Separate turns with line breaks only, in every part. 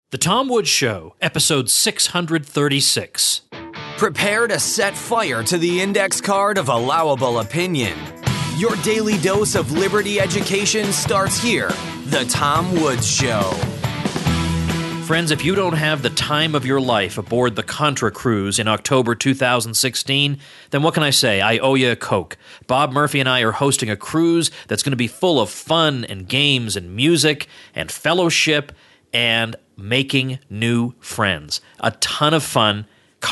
The Tom Woods Show, episode 636.
Prepare to set fire to the index card of allowable opinion. Your daily dose of liberty education starts here. The Tom Woods Show.
Friends, if you don't have the time of your life aboard the Contra cruise in October 2016, then what can I say? I owe you a Coke. Bob Murphy and I are hosting a cruise that's going to be full of fun and games and music and fellowship and making new friends. A ton of fun.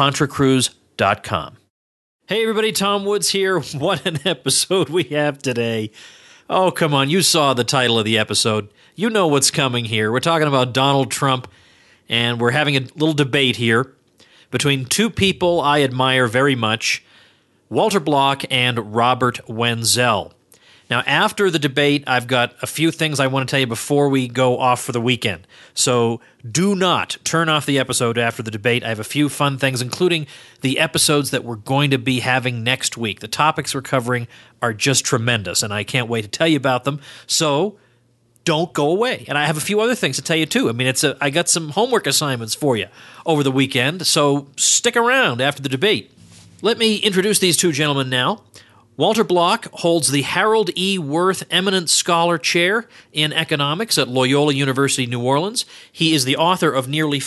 ContraCruise.com. Hey everybody, Tom Woods here. What an episode we have today. Oh, come on. You saw the title of the episode. You know what's coming here. We're talking about Donald Trump, and we're having a little debate here between two people I admire very much, Walter Block and Robert Wenzel. Now, after the debate, I've got a few things I want to tell you before we go off for the weekend. So do not turn off the episode after the debate. I have a few fun things, including the episodes that we're going to be having next week. The topics we're covering are just tremendous, and I can't wait to tell you about them. So don't go away. And I have a few other things to tell you, too. I mean, I got some homework assignments for you over the weekend, so stick around after the debate. Let me introduce these two gentlemen now. Walter Block holds the Harold E. Wirth Eminent Scholar Chair in Economics at Loyola University, New Orleans. He is the author of nearly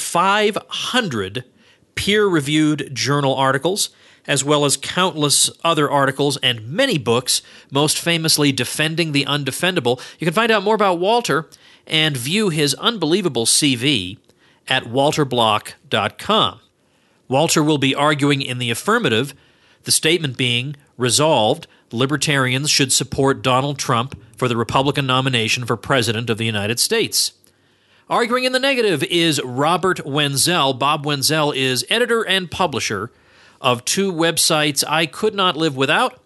500 peer-reviewed journal articles, as well as countless other articles and many books, most famously Defending the Undefendable. You can find out more about Walter and view his unbelievable CV at walterblock.com. Walter will be arguing in the affirmative, the statement being, resolved, libertarians should support Donald Trump for the Republican nomination for President of the United States. Arguing in the negative is Robert Wenzel. Bob Wenzel is editor and publisher of two websites I could not live without,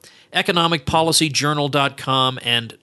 economicpolicyjournal.com and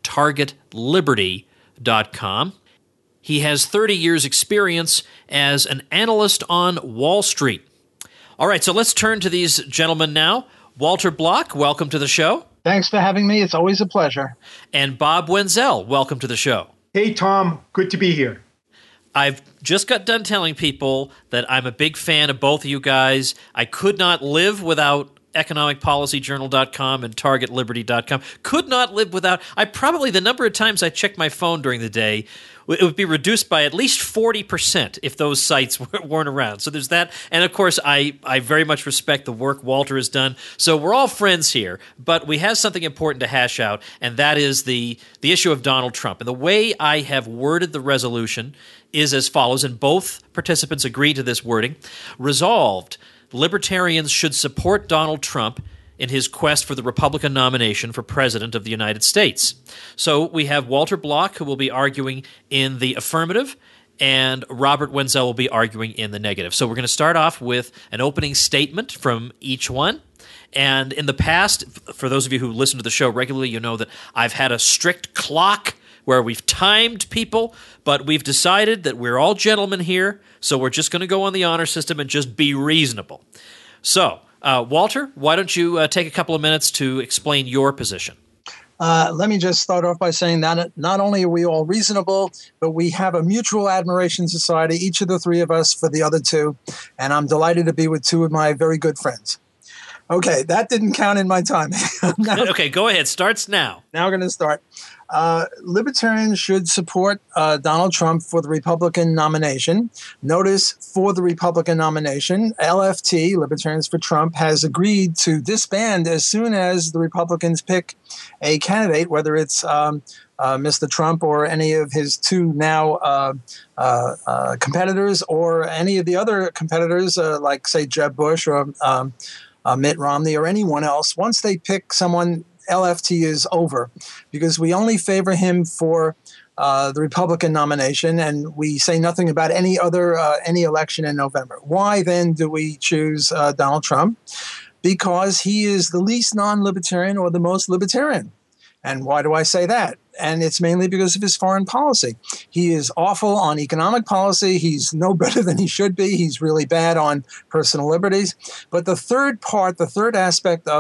targetliberty.com. He has 30 years' experience as an analyst on Wall Street. All right, so let's turn to these gentlemen now. Walter Block, welcome to the show.
Thanks for having me. It's always a pleasure.
And Bob Wenzel, welcome to the show.
Hey, Tom. Good to be here.
I've just got done telling people that I'm a big fan of both of you guys. I could not live without economicpolicyjournal.com and targetliberty.com. Could not live without. The number of times I checked my phone during the day, it would be reduced by at least 40% if those sites weren't around. So there's that. And of course, I very much respect the work Walter has done. So we're all friends here, but we have something important to hash out, and that is the issue of Donald Trump. And the way I have worded the resolution is as follows, and both participants agree to this wording. Resolved, libertarians should support Donald Trump in his quest for the Republican nomination for President of the United States. So we have Walter Block, who will be arguing in the affirmative, and Robert Wenzel will be arguing in the negative. So we're going to start off with an opening statement from each one. And in the past, for those of you who listen to the show regularly, you know that I've had a strict clock where we've timed people, but we've decided that we're all gentlemen here, so we're just going to go on the honor system and just be reasonable. So, Walter, why don't you take a couple of minutes to explain your position?
Let me just start off by saying that not only are we all reasonable, but we have a mutual admiration society, each of the three of us, for the other two, and I'm delighted to be with two of my very good friends. Okay, that didn't count in my time.
Okay, go ahead. Starts now.
Now we're going to start. Libertarians should support Donald Trump for the Republican nomination. Notice, for the Republican nomination, LFT, Libertarians for Trump, has agreed to disband as soon as the Republicans pick a candidate, whether it's Mr. Trump or any of his two now competitors, or any of the other competitors, like, say, Jeb Bush or Mitt Romney or anyone else. Once they pick someone, LFT is over, because we only favor him for the Republican nomination, and we say nothing about any election in November. Why then do we choose Donald Trump? Because he is the least non-libertarian or the most libertarian. And why do I say that? And it's mainly because of his foreign policy. He is awful on economic policy. He's no better than he should be. He's really bad on personal liberties. But the third aspect of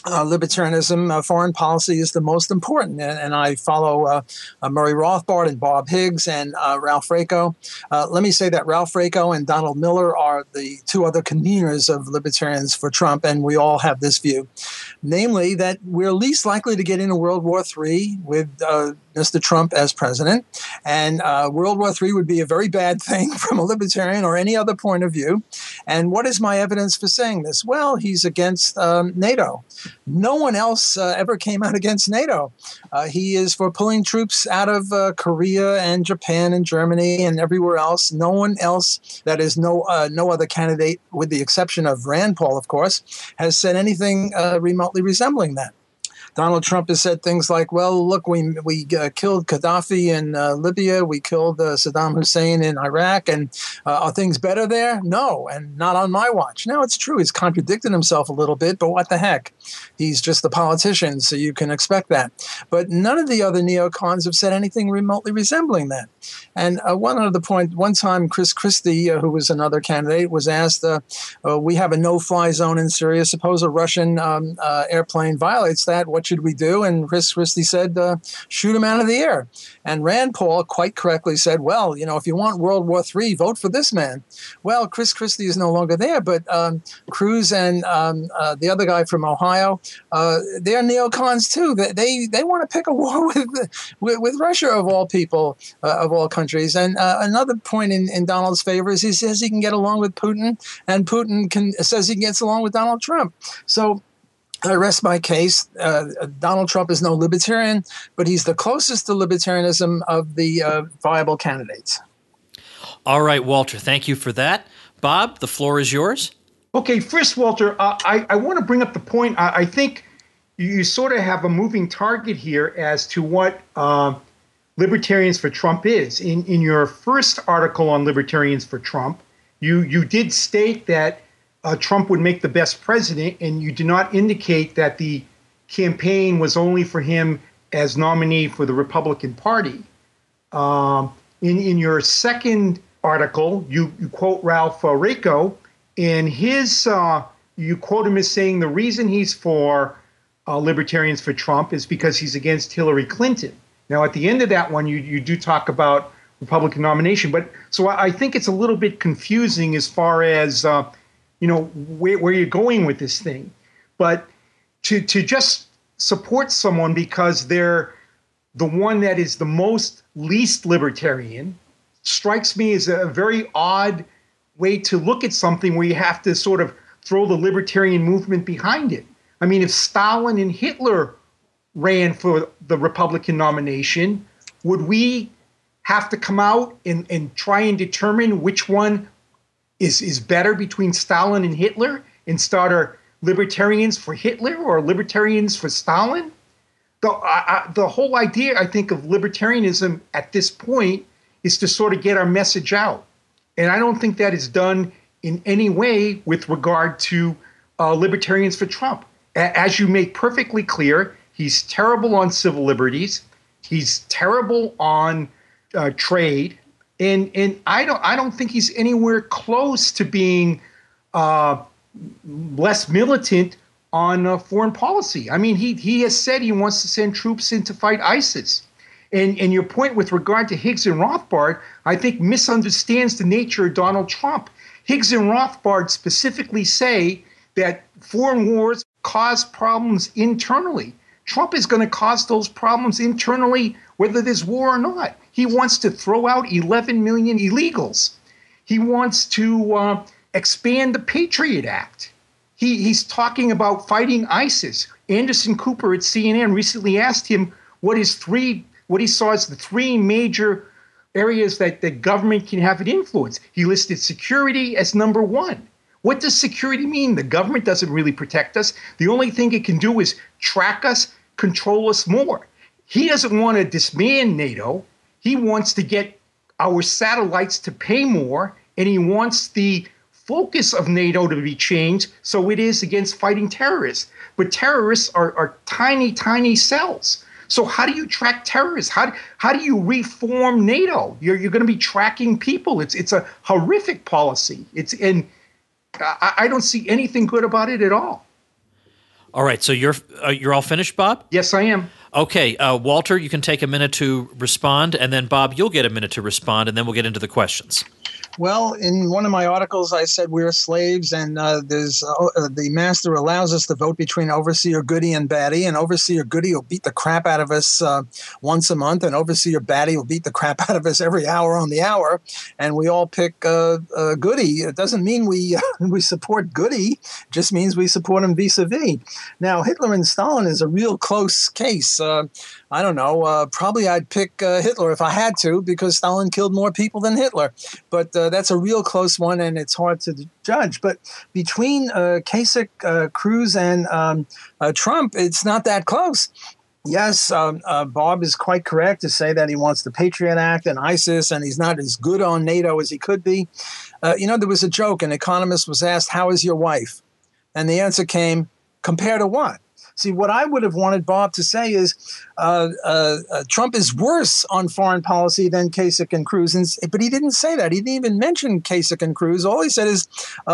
libertarianism, foreign policy is the most important. And I follow Murray Rothbard and Bob Higgs and Ralph Raico. Let me say that Ralph Raico and Donald Miller are the two other conveners of Libertarians for Trump, and we all have this view, namely that we're least likely to get into World War III with Mr. Trump as president. And World War III would be a very bad thing from a libertarian or any other point of view. And what is my evidence for saying this? Well, he's against NATO. No one else ever came out against NATO. He is for pulling troops out of Korea and Japan and Germany and everywhere else. No one else, that is no other candidate, with the exception of Rand Paul, of course, has said anything remotely resembling that. Donald Trump has said things like, well, look, we killed Gaddafi in Libya. We killed Saddam Hussein in Iraq. And are things better there? No, and not on my watch. Now, it's true. He's contradicted himself a little bit, but what the heck? He's just a politician, so you can expect that. But none of the other neocons have said anything remotely resembling that. And one other point, one time Chris Christie, who was another candidate, was asked, we have a no-fly zone in Syria. Suppose a Russian airplane violates that. What should we do? And Chris Christie said, shoot him out of the air. And Rand Paul quite correctly said, well, if you want World War III, vote for this man. Well, Chris Christie is no longer there, but Cruz and the other guy from Ohio, they're neocons too. They want to pick a war with Russia, of all people, of all countries. And another point in Donald's favor is he says he can get along with Putin, and Putin says he gets along with Donald Trump. So I rest my case. Donald Trump is no libertarian, but he's the closest to libertarianism of the viable candidates.
All right, Walter, thank you for that. Bob, the floor is yours.
Okay, first, Walter, I want to bring up the point. I think you sort of have a moving target here as to what Libertarians for Trump is. In your first article on Libertarians for Trump, you did state that Trump would make the best president, and you do not indicate that the campaign was only for him as nominee for the Republican Party. In your second article, you quote Ralph Raico, and you quote him as saying the reason he's for Libertarians for Trump is because he's against Hillary Clinton. Now, at the end of that one, you do talk about Republican nomination, but so I think it's a little bit confusing as far as where you're going with this thing. But to just support someone because they're the one that is the least libertarian strikes me as a very odd way to look at something where you have to sort of throw the libertarian movement behind it. I mean, if Stalin and Hitler ran for the Republican nomination, would we have to come out and try and determine which one is better between Stalin and Hitler and start our libertarians for Hitler or libertarians for Stalin? The whole idea, I think, of libertarianism at this point is to sort of get our message out. And I don't think that is done in any way with regard to Libertarians for Trump. As you make perfectly clear, he's terrible on civil liberties. He's terrible on trade. And I don't think he's anywhere close to being less militant on foreign policy. I mean, he has said he wants to send troops in to fight ISIS. And your point with regard to Higgs and Rothbard, I think misunderstands the nature of Donald Trump. Higgs and Rothbard specifically say that foreign wars cause problems internally. Trump is going to cause those problems internally whether there's war or not. He wants to throw out 11 million illegals. He wants to expand the Patriot Act. He's talking about fighting ISIS. Anderson Cooper at CNN recently asked him what he saw as the three major areas that the government can have an influence. He listed security as number one. What does security mean? The government doesn't really protect us. The only thing it can do is track us, control us more. He doesn't want to disband NATO. He wants to get our satellites to pay more, and he wants the focus of NATO to be changed so it is against fighting terrorists. But terrorists are tiny, tiny cells. So how do you track terrorists? How do you reform NATO? You're going to be tracking people. It's a horrific policy. I don't see anything good about it at all.
All right, so you're all finished, Bob?
Yes, I am.
Okay, Walter, you can take a minute to respond, and then Bob, you'll get a minute to respond, and then we'll get into the questions.
Well, in one of my articles, I said we're slaves, and the master allows us to vote between overseer goody and baddie, and overseer goody will beat the crap out of us once a month, and overseer baddie will beat the crap out of us every hour on the hour, and we all pick goody. It doesn't mean we support goody; it just means we support him vis-a-vis. Now, Hitler and Stalin is a real close case. I don't know. Probably I'd pick Hitler if I had to, because Stalin killed more people than Hitler. But that's a real close one, and it's hard to judge. But between Kasich, Cruz, and Trump, it's not that close. Yes, Bob is quite correct to say that he wants the Patriot Act and ISIS, and he's not as good on NATO as he could be. There was a joke. An economist was asked, "How is your wife?" And the answer came, "Compared to what?" See, what I would have wanted Bob to say is Trump is worse on foreign policy than Kasich and Cruz, but he didn't say that. He didn't even mention Kasich and Cruz. All he said is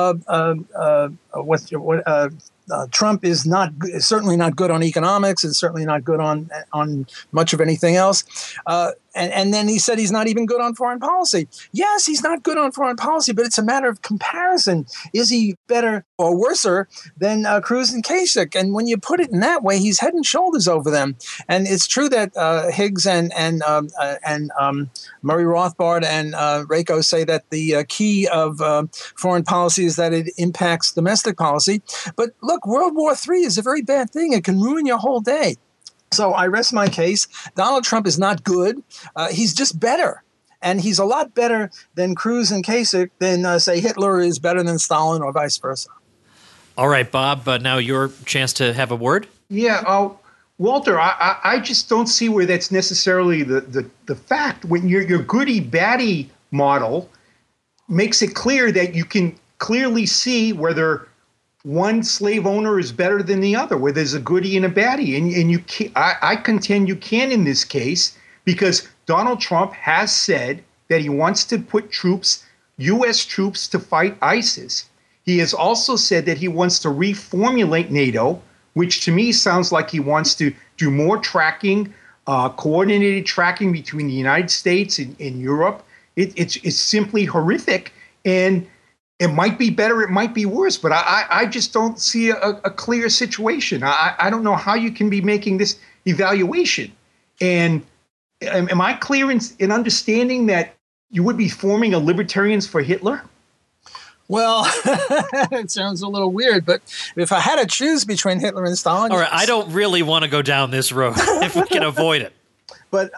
Trump is certainly not good on economics and certainly not good on much of anything else. And then he said he's not even good on foreign policy. Yes, he's not good on foreign policy, but it's a matter of comparison. Is he better or worser than Cruz and Kasich? And when you put it in that way, he's head and shoulders over them. And it's true that Higgs and Murray Rothbard and Rako say that the key of foreign policy is that it impacts domestic policy. But look, World War III is a very bad thing. It can ruin your whole day. So I rest my case. Donald Trump is not good. He's just better. And he's a lot better than Cruz and Kasich than, say, Hitler is better than Stalin or vice versa.
All right, Bob, now your chance to have a word.
Yeah, Walter, I just don't see where that's necessarily the fact. When your goody-baddie model makes it clear that you can clearly see whether one slave owner is better than the other, where there's a goody and a baddie. And you can, I contend you can in this case, because Donald Trump has said that he wants to put U.S. troops to fight ISIS. He has also said that he wants to reformulate NATO, which to me sounds like he wants to do more tracking, coordinated tracking between the United States and Europe. It's simply horrific. And it might be better, it might be worse, but I just don't see a clear situation. I don't know how you can be making this evaluation. And am I clear in understanding that you would be forming a Libertarians for Hitler?
Well, it sounds a little weird, but if I had to choose between Hitler and Stalin...
All right, I don't really want to go down this road if we can avoid it.
But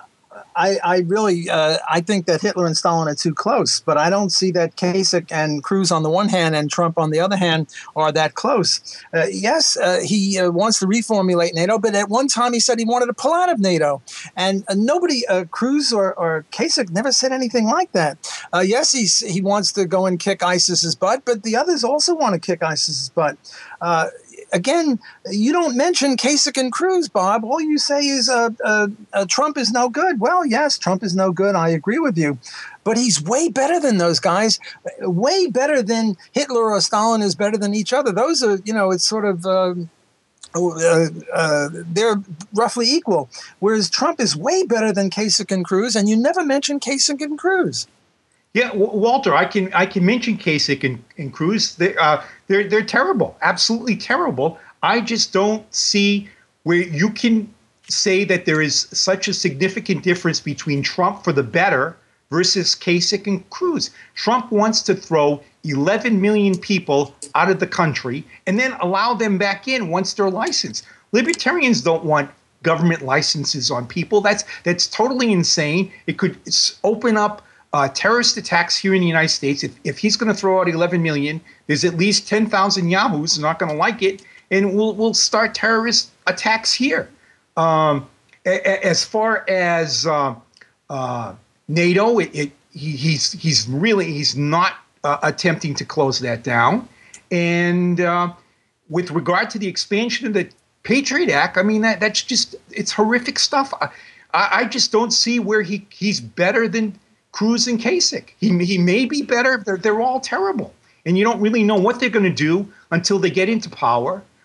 I think that Hitler and Stalin are too close, but I don't see that Kasich and Cruz on the one hand and Trump on the other hand are that close. Yes, he wants to reformulate NATO, but at one time he said he wanted to pull out of NATO. And nobody, Cruz or Kasich, never said anything like that. Yes, he wants to go and kick ISIS's butt, but the others also want to kick ISIS's butt. Again, you don't mention Kasich and Cruz, Bob. All you say is Trump is no good. Well, yes, Trump is no good. I agree with you. But he's way better than those guys, way better than Hitler or Stalin is better than each other. Those are, it's sort of they're roughly equal. Whereas Trump is way better than Kasich and Cruz, and you never mention Kasich and Cruz.
Yeah, Walter, I can mention Kasich and Cruz. They're terrible, absolutely terrible. I just don't see where you can say that there is such a significant difference between Trump for the better versus Kasich and Cruz. Trump wants to throw 11 million people out of the country and then allow them back in once they're licensed. Libertarians don't want government licenses on people. That's totally insane. It could open up terrorist attacks here in the United States. If he's going to throw out 11 million, there's at least 10,000 yahoos not going to like it, and we'll start terrorist attacks here. As far as NATO, he's not attempting to close that down. And with regard to the expansion of the Patriot Act, I mean that's just it's horrific stuff. I just don't see where he's better than Cruz and Kasich. He may be better. They're all terrible. And you don't really know what they're going to do until they get into power,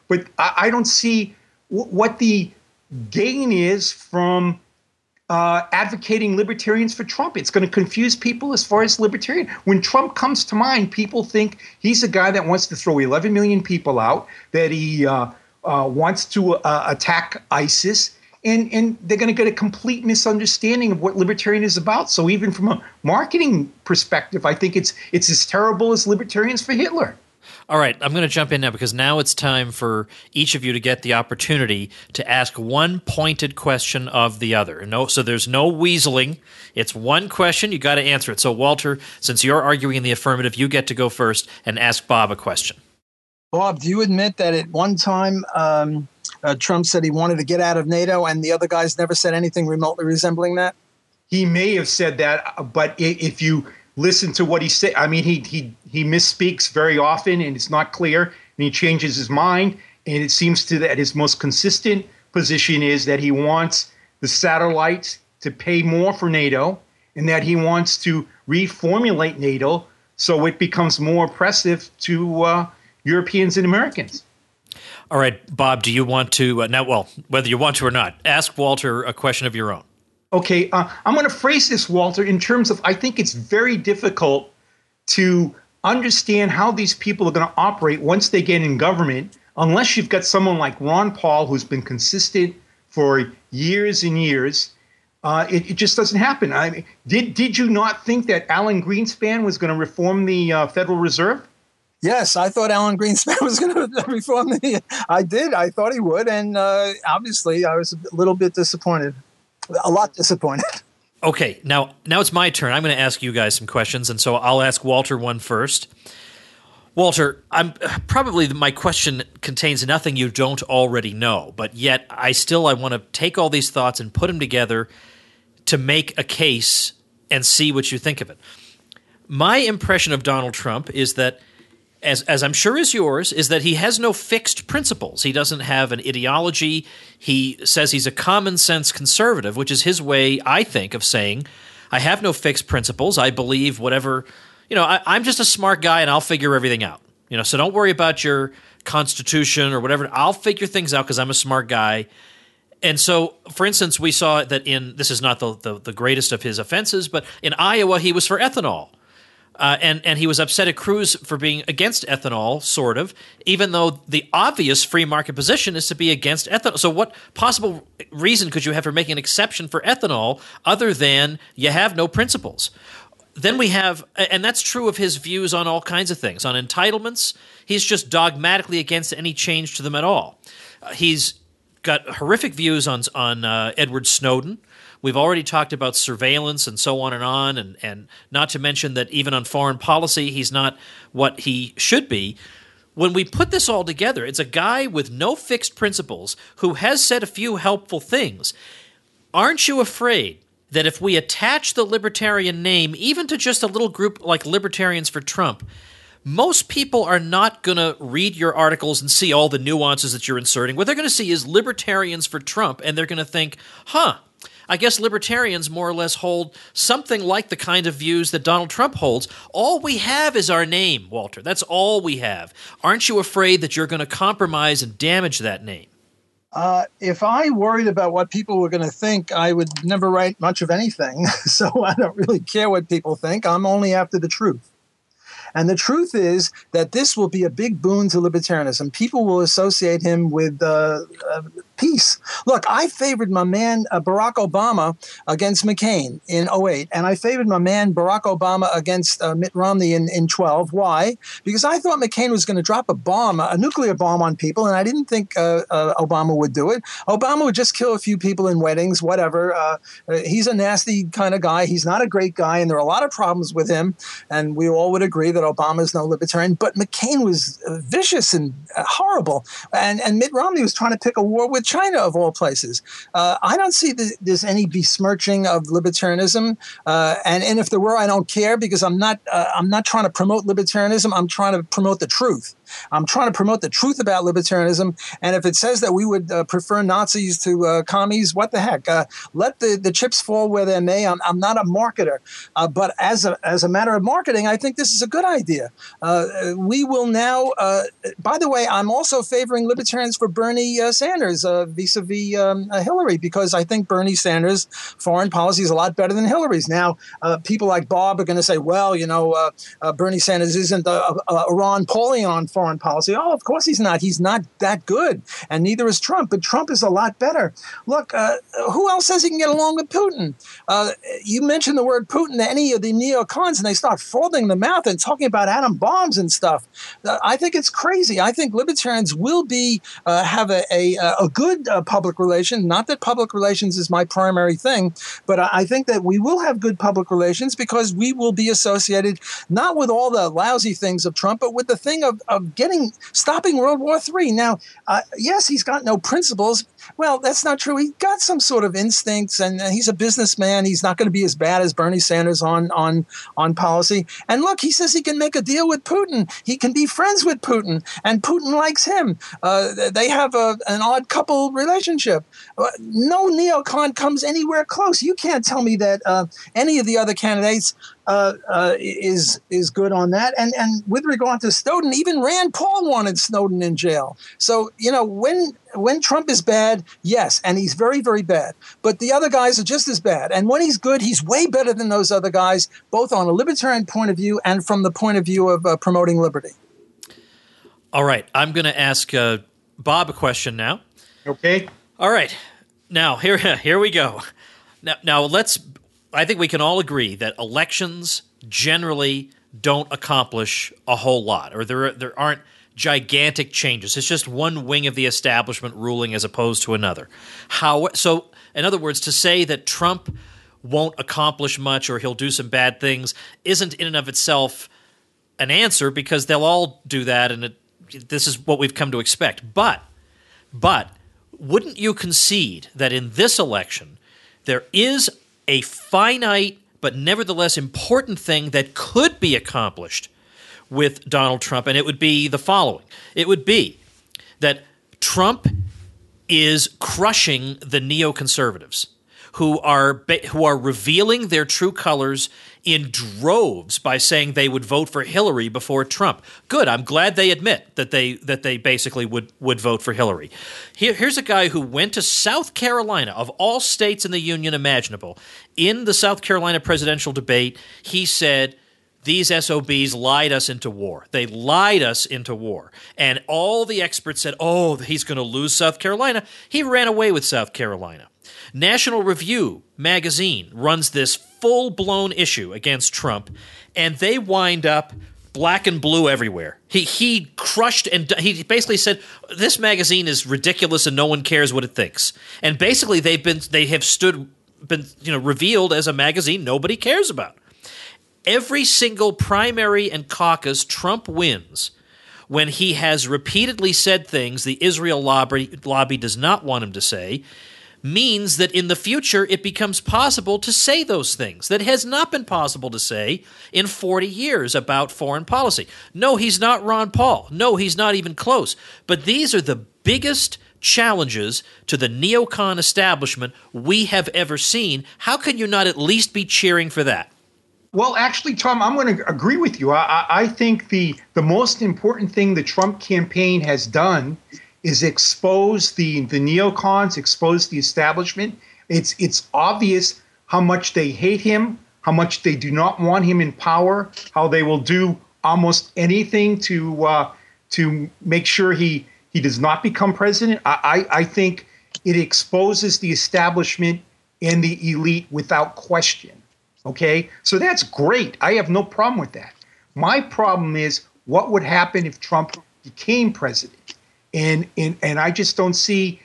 but I don't see what the gain is from advocating libertarians for Trump. It's going to confuse people as far as libertarian. When Trump comes to mind, people think he's a guy that wants to throw 11 million people out, that he wants to attack ISIS, and they're going to get a complete misunderstanding of what libertarian is about. So even from a marketing perspective, I think it's as terrible as Libertarians for Hitler.
All right, I'm going to jump in now because now it's time for each of you to get the opportunity to ask one pointed question of the other. So there's no weaseling. It's one question. You got to answer it. So, Walter, since you're arguing in the affirmative, you get to go first and ask Bob a question.
Bob, do you admit that at one time Trump said he wanted to get out of NATO and the other guys never said anything remotely resembling that?
He may have said that, but if you listen to what he said, I mean, he misspeaks very often and it's not clear, and he changes his mind. And it seems to that his most consistent position is that he wants the satellites to pay more for NATO, and that he wants to reformulate NATO so it becomes more oppressive to Europeans and Americans.
All right, Bob, do you want to whether you want to or not, ask Walter a question of your own?
Okay, I'm going to phrase this, Walter, in terms of I think it's very difficult to understand how these people are going to operate once they get in government, unless you've got someone like Ron Paul who's been consistent for years and years. It just doesn't happen. I mean, did you not think that Alan Greenspan was going to reform the Federal Reserve?
Yes, I thought Alan Greenspan was going to reform the. I did. I thought he would, and obviously, I was a little bit disappointed. A lot disappointed.
Okay, now it's my turn. I'm going to ask you guys some questions, and so I'll ask Walter one first. Walter, my question contains nothing you don't already know, but yet I want to take all these thoughts and put them together to make a case and see what you think of it. My impression of Donald Trump is that, as I'm sure is yours, is that he has no fixed principles. He doesn't have an ideology. He says he's a common sense conservative, which is his way, I think, of saying, I have no fixed principles. I believe whatever, I'm just a smart guy and I'll figure everything out. So don't worry about your constitution or whatever. I'll figure things out because I'm a smart guy. And so, for instance, we saw that this is not the greatest of his offenses, but in Iowa, he was for ethanol. And he was upset at Cruz for being against ethanol, sort of, even though the obvious free market position is to be against ethanol. So what possible reason could you have for making an exception for ethanol other than you have no principles? Then we have, and that's true of his views on all kinds of things. On entitlements, he's just dogmatically against any change to them at all. He's got horrific views on Edward Snowden. We've already talked about surveillance and so on, and not to mention that even on foreign policy, he's not what he should be. When we put this all together, it's a guy with no fixed principles who has said a few helpful things. Aren't you afraid that if we attach the libertarian name even to just a little group like Libertarians for Trump, most people are not going to read your articles and see all the nuances that you're inserting? What they're going to see is Libertarians for Trump, and they're going to think, I guess libertarians more or less hold something like the kind of views that Donald Trump holds. All we have is our name, Walter. That's all we have. Aren't you afraid that you're going to compromise and damage that name?
If I worried about what people were going to think, I would never write much of anything. So I don't really care what people think. I'm only after the truth. And the truth is that this will be a big boon to libertarianism. People will associate him with peace. Look, I favored my man Barack Obama against McCain in 2008, and I favored my man Barack Obama against Mitt Romney in 2012. Why? Because I thought McCain was going to drop a nuclear bomb on people, and I didn't think Obama would do it. Obama would just kill a few people in weddings, whatever. He's a nasty kind of guy. He's not a great guy, and there are a lot of problems with him, and we all would agree that Obama is no libertarian. But McCain was vicious and horrible, and Mitt Romney was trying to pick a war with China, of all places. I don't see there's any besmirching of libertarianism, and if there were, I don't care, because I'm not trying to promote libertarianism. I'm trying to promote the truth. I'm trying to promote the truth about libertarianism. And if it says that we would prefer Nazis to commies, what the heck? Let the chips fall where they may. I'm not a marketer. But as a matter of marketing, I think this is a good idea. We will now, by the way, I'm also favoring libertarians for Bernie Sanders vis-a-vis Hillary, because I think Bernie Sanders' foreign policy is a lot better than Hillary's. Now, people like Bob are going to say, well, Bernie Sanders isn't a Ron Paulian on foreign policy. Oh, of course he's not. He's not that good. And neither is Trump. But Trump is a lot better. Look, who else says he can get along with Putin? You mentioned the word Putin to any of the neocons, and they start folding the mouth and talking about atom bombs and stuff. I think it's crazy. I think libertarians will have a good public relation. Not that public relations is my primary thing, but I think that we will have good public relations because we will be associated not with all the lousy things of Trump, but with the thing of stopping World War III. Now, yes, he's got no principles. Well, that's not true. He got some sort of instincts, and he's a businessman. He's not going to be as bad as Bernie Sanders on policy. And look, he says he can make a deal with Putin. He can be friends with Putin, and Putin likes him. They have an odd couple relationship. No neocon comes anywhere close. You can't tell me that any of the other candidates is good on that. And with regard to Snowden, even Rand Paul wanted Snowden in jail. So, when Trump is bad, yes, and he's very, very bad. But the other guys are just as bad. And when he's good, he's way better than those other guys, both on a libertarian point of view and from the point of view of promoting liberty.
All right. I'm going to ask Bob a question now.
Okay.
All right. Now, here we go. Now I think we can all agree that elections generally don't accomplish a whole lot, or there aren't gigantic changes. It's just one wing of the establishment ruling as opposed to another. So, in other words, to say that Trump won't accomplish much or he'll do some bad things isn't in and of itself an answer, because they'll all do that, and this is what we've come to expect. But wouldn't you concede that in this election there is a finite but nevertheless important thing that could be accomplished with Donald Trump, and it would be the following. It would be that Trump is crushing the neoconservatives who are revealing their true colors in droves by saying they would vote for Hillary before Trump. Good. I'm glad they admit that they basically would vote for Hillary. Here's a guy who went to South Carolina, of all states in the union imaginable. In the South Carolina presidential debate, he said, these SOBs lied us into war. They lied us into war. And all the experts said, oh, he's going to lose South Carolina. He ran away with South Carolina. National Review magazine runs this full-blown issue against Trump, and they wind up black and blue everywhere. He crushed, and he basically said, this magazine is ridiculous and no one cares what it thinks. And basically they have been revealed as a magazine nobody cares about. Every single primary and caucus Trump wins when he has repeatedly said things the Israel lobby does not want him to say, means that in the future it becomes possible to say those things that has not been possible to say in 40 years about foreign policy. No, he's not Ron Paul. No, he's not even close. But these are the biggest challenges to the neocon establishment we have ever seen. How can you not at least be cheering for that?
Well, actually, Tom, I'm going to agree with you. I think the most important thing the Trump campaign has done is expose the neocons, expose the establishment. It's obvious how much they hate him, how much they do not want him in power, how they will do almost anything to make sure he does not become president. I think it exposes the establishment and the elite without question. Okay, so that's great. I have no problem with that. My problem is what would happen if Trump became president. And I just don't see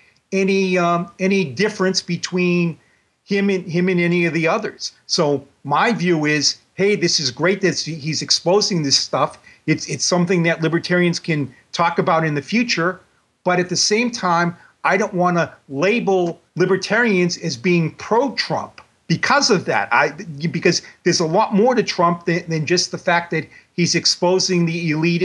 any difference between him and any of the others. So my view is, hey, this is great that he's exposing this stuff. It's something that libertarians can talk about in the future. But at the same time, I don't want to label libertarians as being pro-Trump because of that. Because there's a lot more to Trump than just the fact that he's exposing the elitist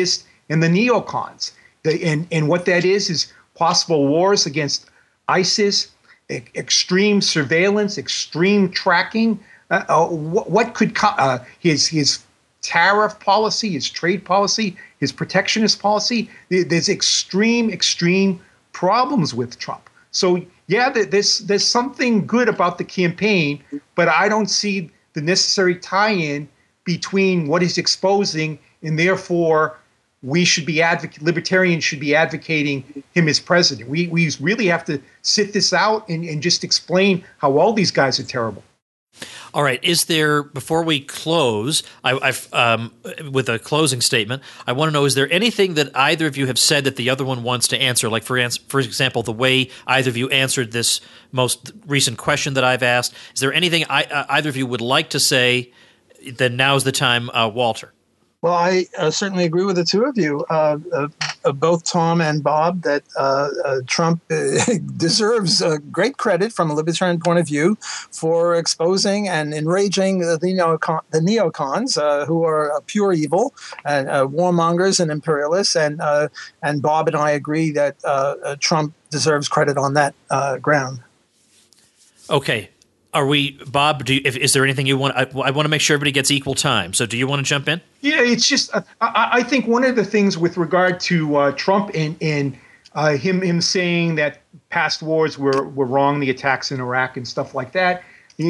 and the neocons. And what that is possible wars against ISIS, extreme surveillance, extreme tracking. What could his tariff policy, his trade policy, his protectionist policy? There's extreme problems with Trump. So yeah, there's something good about the campaign, but I don't see the necessary tie-in between what he's exposing and therefore libertarians should be advocating him as president. We really have to sit this out and just explain how all these guys are terrible.
All right. Is there, before we close, with a closing statement, I want to know, is there anything that either of you have said that the other one wants to answer? Like, for example, the way either of you answered this most recent question that I've asked. Is there anything either of you would like to say? Then now's the time, Walter.
Well, I certainly agree with the two of you, both Tom and Bob, that Trump deserves great credit from a libertarian point of view for exposing and enraging the neocons, who are pure evil, warmongers and imperialists. And Bob and I agree that Trump deserves credit on that ground.
Okay. Are we, Bob? Is there anything you want? I want to make sure everybody gets equal time. So, do you want to jump in?
Yeah, it's just I think one of the things with regard to Trump and him saying that past wars were wrong, the attacks in Iraq and stuff like that.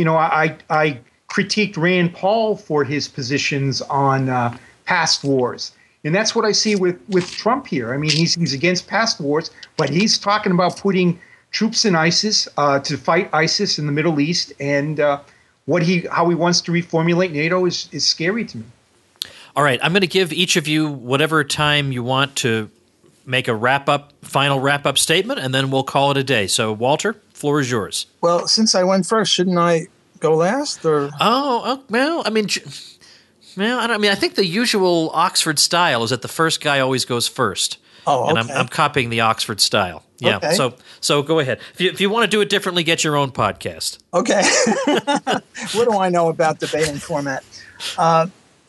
I critiqued Rand Paul for his positions on past wars, and that's what I see with Trump here. I mean, he's against past wars, but he's talking about putting troops in ISIS to fight ISIS in the Middle East, and how he wants to reformulate NATO is scary to me.
All right, I'm going to give each of you whatever time you want to make a final wrap-up statement, and then we'll call it a day. So, Walter, floor is yours.
Well, since I went first, shouldn't I go last? Or
Well, I think the usual Oxford style is that the first guy always goes first.
Oh, okay.
And I'm copying the Oxford style. Yeah.
Okay.
So go ahead. If you want to do it differently, get your own podcast.
Okay. What do I know about debating format? I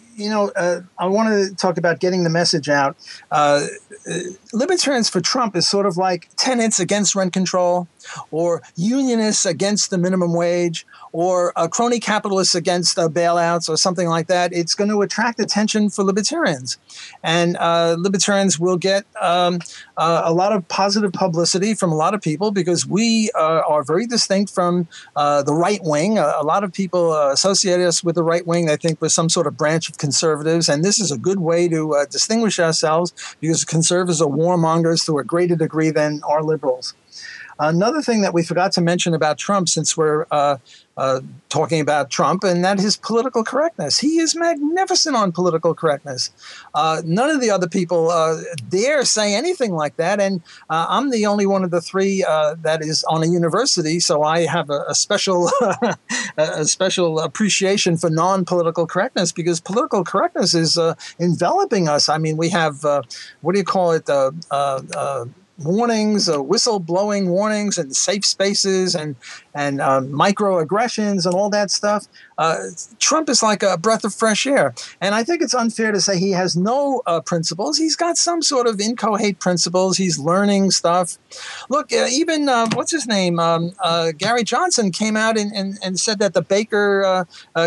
want to talk about getting the message out. Libertarians for Trump is sort of like tenants against rent control, or unionists against the minimum wage, or crony capitalists against bailouts, or something like that. It's going to attract attention for libertarians. And libertarians will get a lot of positive publicity from a lot of people because we are very distinct from the right wing. A lot of people associate us with the right wing. They think we're some sort of branch of conservatives. And this is a good way to distinguish ourselves because conservatives are warmongers to a greater degree than are liberals. Another thing that we forgot to mention about Trump, since we're talking about Trump, and that is political correctness. He is magnificent on political correctness. None of the other people dare say anything like that, and I'm the only one of the three that is on a university, so I have a special a special appreciation for non-political correctness because political correctness is enveloping us. I mean, we have what do you call it? Warnings, whistleblowing warnings, and safe spaces, and microaggressions, and all that stuff. Trump is like a breath of fresh air, and I think it's unfair to say he has no principles. He's got some sort of inchoate principles. He's learning stuff. Look, even what's his name, Gary Johnson came out and said that the baker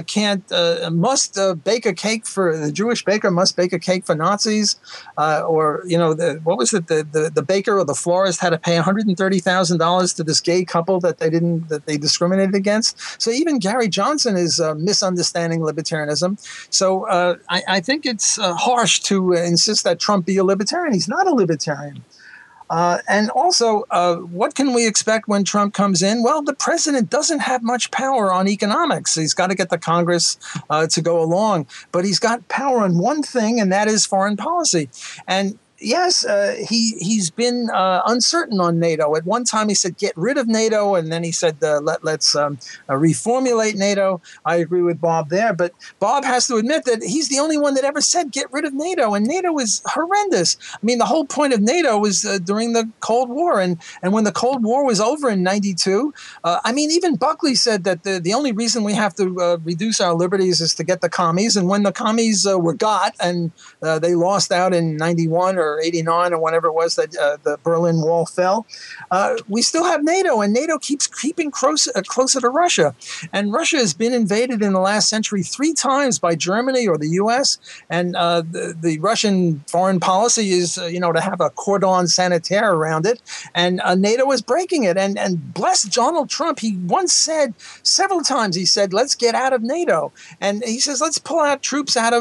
must bake a cake for the Jewish baker must bake a cake for Nazis, or what was it, the baker or the florist had to pay $130,000 to this gay couple that they discriminated against. So even Gary Johnson is misunderstanding libertarianism. So I think it's harsh to insist that Trump be a libertarian. He's not a libertarian. And also, what can we expect when Trump comes in? Well, the president doesn't have much power on economics. He's got to get the Congress to go along. But he's got power on one thing, and that is foreign policy. And yes, he's been uncertain on NATO. At one time, he said get rid of NATO, and then he said let's reformulate NATO. I agree with Bob there, but Bob has to admit that he's the only one that ever said get rid of NATO, and NATO is horrendous. I mean, the whole point of NATO was during the Cold War, and when the Cold War was over in '92, I mean, even Buckley said that the only reason we have to reduce our liberties is to get the commies, and when the commies were got and they lost out in '91 or '89 or whenever it was that the Berlin Wall fell, we still have NATO, and NATO keeps creeping closer to Russia. And Russia has been invaded in the last century 3 times by Germany or the U.S., and the Russian foreign policy is, to have a cordon sanitaire around it, and NATO is breaking it. And bless Donald Trump, he once said several times, he said, let's get out of NATO. And he says, let's pull out troops out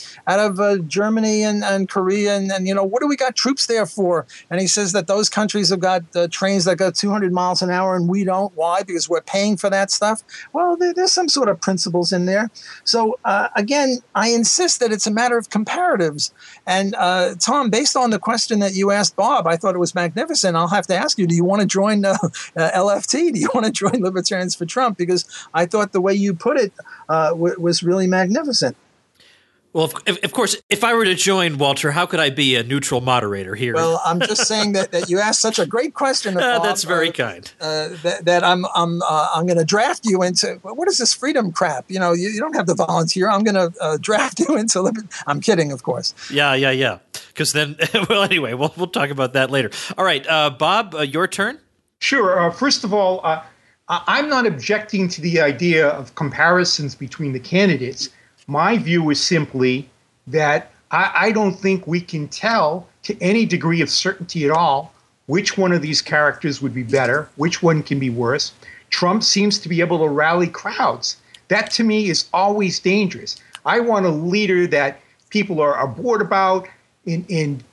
of Germany and Korea, and what do we got troops there for? And he says that those countries have got trains that go 200 miles an hour and we don't. Why? Because we're paying for that stuff. Well, there's some sort of principles in there. So again, I insist that it's a matter of comparatives. And Tom, based on the question that you asked Bob, I thought it was magnificent. I'll have to ask you, do you want to join LFT? Do you want to join Libertarians for Trump? Because I thought the way you put it was really magnificent.
Well, of course, if I were to join, Walter, how could I be a neutral moderator here?
Well, I'm just saying that you asked such a great question. Bob,
that's very kind.
That I'm going to draft you into, what is this freedom crap? You don't have to volunteer. I'm going to draft you into. I'm kidding, of course.
Yeah. Because then, well, anyway, we'll talk about that later. All right, Bob, your turn.
Sure. First of all, I'm not objecting to the idea of comparisons between the candidates. My view is simply that I don't think we can tell to any degree of certainty at all which one of these characters would be better, which one can be worse. Trump seems to be able to rally crowds. That, to me, is always dangerous. I want a leader that people are bored about and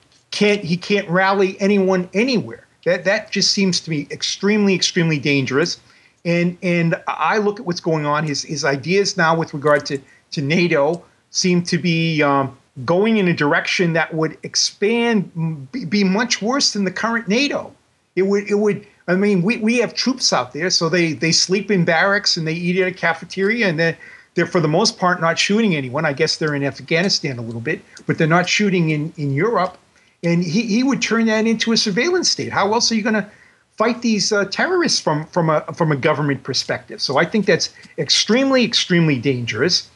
he can't rally anyone anywhere. That just seems to me extremely, extremely dangerous. And I look at what's going on. His ideas now with regard to NATO seem to be going in a direction that would be much worse than the current NATO. It would. I mean, we have troops out there, so they sleep in barracks and they eat at a cafeteria, and they're for the most part not shooting anyone. I guess they're in Afghanistan a little bit, but they're not shooting in Europe. And he would turn that into a surveillance state. How else are you going to fight these terrorists from a government perspective? So I think that's extremely, extremely dangerous.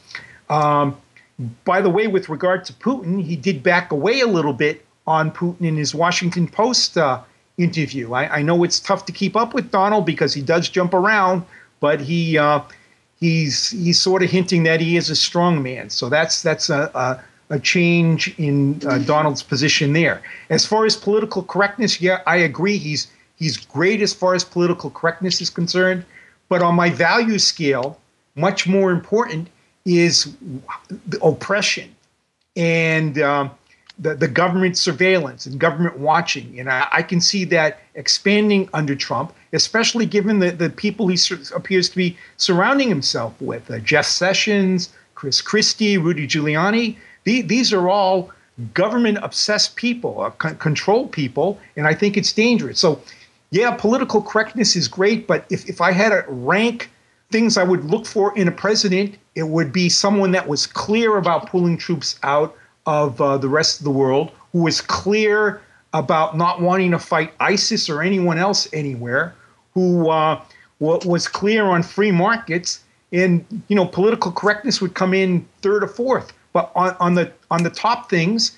By the way, with regard to Putin, he did back away a little bit on Putin in his Washington Post interview. I know it's tough to keep up with Donald because he does jump around, but he's sort of hinting that he is a strong man. So that's a change in Donald's position there. As far as political correctness, yeah, I agree. He's great as far as political correctness is concerned. But on my value scale, much more important is the oppression and the government surveillance and government watching. And I can see that expanding under Trump, especially given the people he appears to be surrounding himself with. Jeff Sessions, Chris Christie, Rudy Giuliani. These are all government-obsessed people, control people, and I think it's dangerous. So, yeah, political correctness is great, but if I had to rank things I would look for in a president, it would be someone that was clear about pulling troops out of the rest of the world, who was clear about not wanting to fight ISIS or anyone else anywhere, who was clear on free markets, and political correctness would come in third or fourth. But on the top things,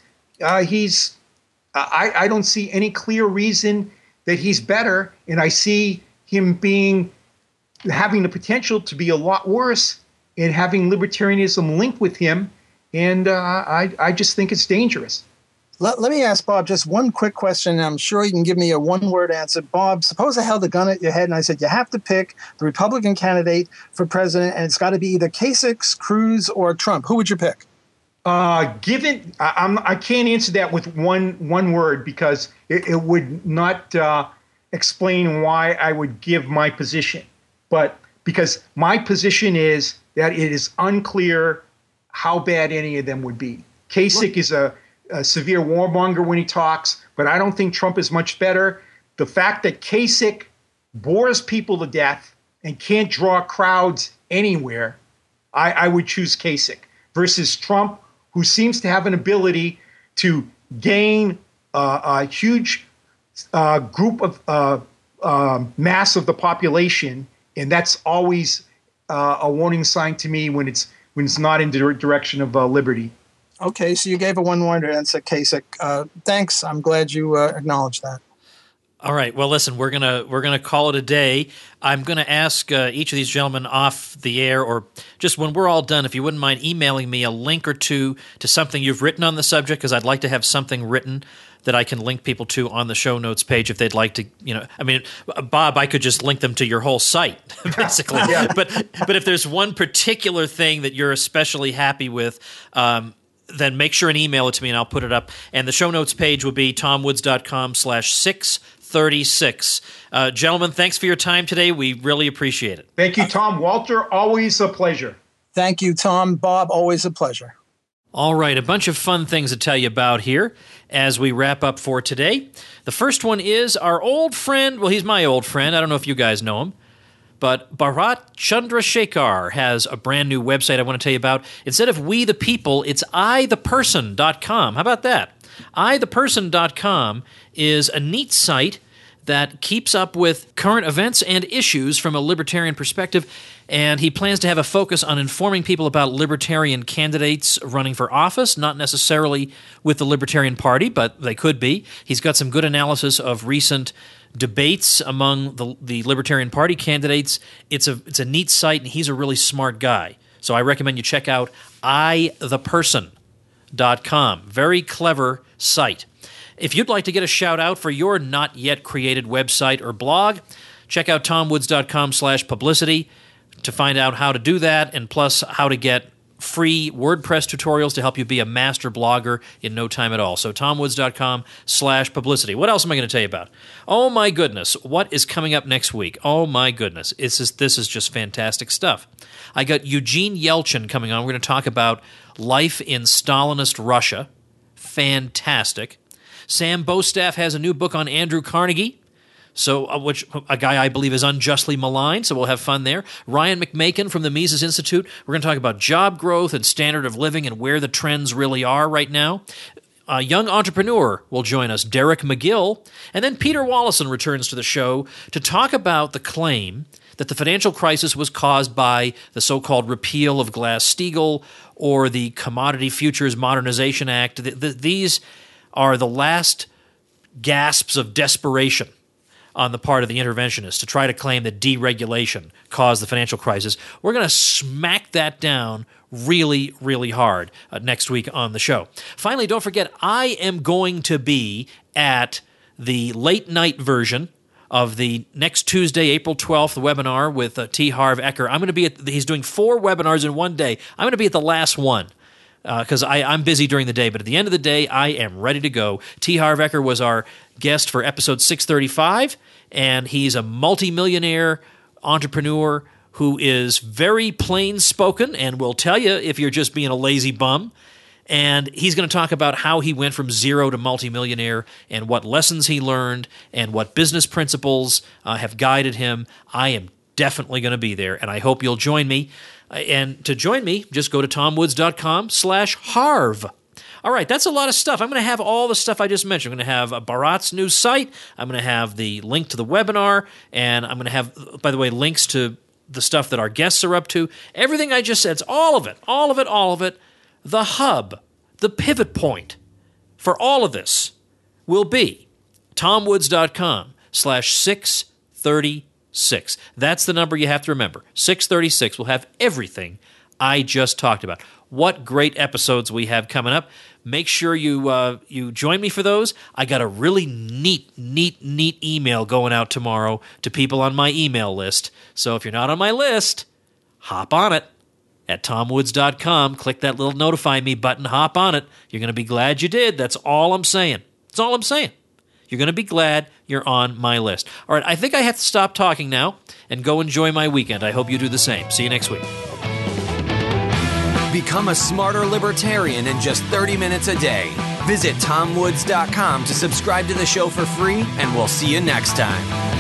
I don't see any clear reason that he's better, and I see him having the potential to be a lot worse and having libertarianism linked with him. And I just think it's dangerous.
Let me ask Bob just one quick question. I'm sure you can give me a one-word answer. Bob, suppose I held a gun at your head and I said, you have to pick the Republican candidate for president, and it's got to be either Kasich, Cruz, or Trump. Who would you pick?
I can't answer that with one word because it would not explain why I would give my position. But because my position is that it is unclear how bad any of them would be. Kasich is a a severe warmonger when he talks, but I don't think Trump is much better. The fact that Kasich bores people to death and can't draw crowds anywhere, I would choose Kasich versus Trump, who seems to have an ability to gain a huge group of mass of the population, and that's always a warning sign to me when it's not in the direction of liberty.
Okay, so you gave a one-word answer, Kasich. Thanks. I'm glad you acknowledged that.
All right. Well, listen, we're gonna call it a day. I'm gonna ask each of these gentlemen off the air, or just when we're all done, if you wouldn't mind emailing me a link or two to something you've written on the subject, because I'd like to have something written that I can link people to on the show notes page if they'd like to. I mean, Bob, I could just link them to your whole site, basically. Yeah. But if there's one particular thing that you're especially happy with, then make sure and email it to me, and I'll put it up. And the show notes page will be tomwoods.com/636. Gentlemen, thanks for your time today. We really appreciate it.
Thank you, Tom. Walter, always a pleasure.
Thank you, Tom. Bob, always a pleasure.
All right, a bunch of fun things to tell you about here as we wrap up for today. The first one is our old friend. Well, he's my old friend. I don't know if you guys know him. But Bharat Chandrasekhar has a brand new website I want to tell you about. Instead of We the People, it's itheperson.com. How about that? itheperson.com is a neat site that keeps up with current events and issues from a libertarian perspective, and he plans to have a focus on informing people about libertarian candidates running for office, not necessarily with the Libertarian Party, but they could be. He's got some good analysis of recent debates among the Libertarian Party candidates. It's a neat site, and he's a really smart guy. So I recommend you check out itheperson.com. Very clever site. If you'd like to get a shout-out for your not-yet-created website or blog, check out tomwoods.com/publicity to find out how to do that, and plus how to get free WordPress tutorials to help you be a master blogger in no time at all. So tomwoods.com/publicity. What else am I going to tell you about? Oh my goodness, what is coming up next week? Oh my goodness, this is just fantastic stuff. I got Eugene Yelchin coming on. We're going to talk about life in Stalinist Russia. Fantastic. Sam Bostaff has a new book on Andrew Carnegie, which a guy I believe is unjustly maligned, so we'll have fun there. Ryan McMakin from the Mises Institute. We're going to talk about job growth and standard of living and where the trends really are right now. A young entrepreneur will join us, Derek McGill. And then Peter Wallison returns to the show to talk about the claim that the financial crisis was caused by the so-called repeal of Glass-Steagall or the Commodity Futures Modernization Act. These are the last gasps of desperation on the part of the interventionists to try to claim that deregulation caused the financial crisis. We're going to smack that down really, really hard next week on the show. Finally, don't forget, I am going to be at the late night version of the next Tuesday, April 12th webinar with T. Harv Eker. I'm going to be he's doing 4 webinars in one day. I'm going to be at the last one, because I'm busy during the day, but at the end of the day, I am ready to go. T. Harv Eker was our guest for episode 635, and he's a multimillionaire entrepreneur who is very plain-spoken and will tell you if you're just being a lazy bum. And he's going to talk about how he went from zero to multimillionaire and what lessons he learned and what business principles have guided him. I am definitely going to be there, and I hope you'll join me. And to join me, just go to tomwoods.com/Harv. All right, that's a lot of stuff. I'm going to have all the stuff I just mentioned. I'm going to have Bharat's new site. I'm going to have the link to the webinar. And I'm going to have, by the way, links to the stuff that our guests are up to. Everything I just said, it's all of it. The hub, the pivot point for all of this will be tomwoods.com/636. That's the number you have to remember. 636 will have everything I just talked about. What great episodes we have coming up. Make sure you join me for those. I got a really neat email going out tomorrow to people on my email list. So if you're not on my list, hop on it at tomwoods.com. Click that little notify me button. Hop on it. You're going to be glad you did. That's all I'm saying. That's all I'm saying. You're going to be glad you're on my list. All right, I think I have to stop talking now and go enjoy my weekend. I hope you do the same. See you next week.
Become a smarter libertarian in just 30 minutes a day. Visit TomWoods.com to subscribe to the show for free, and we'll see you next time.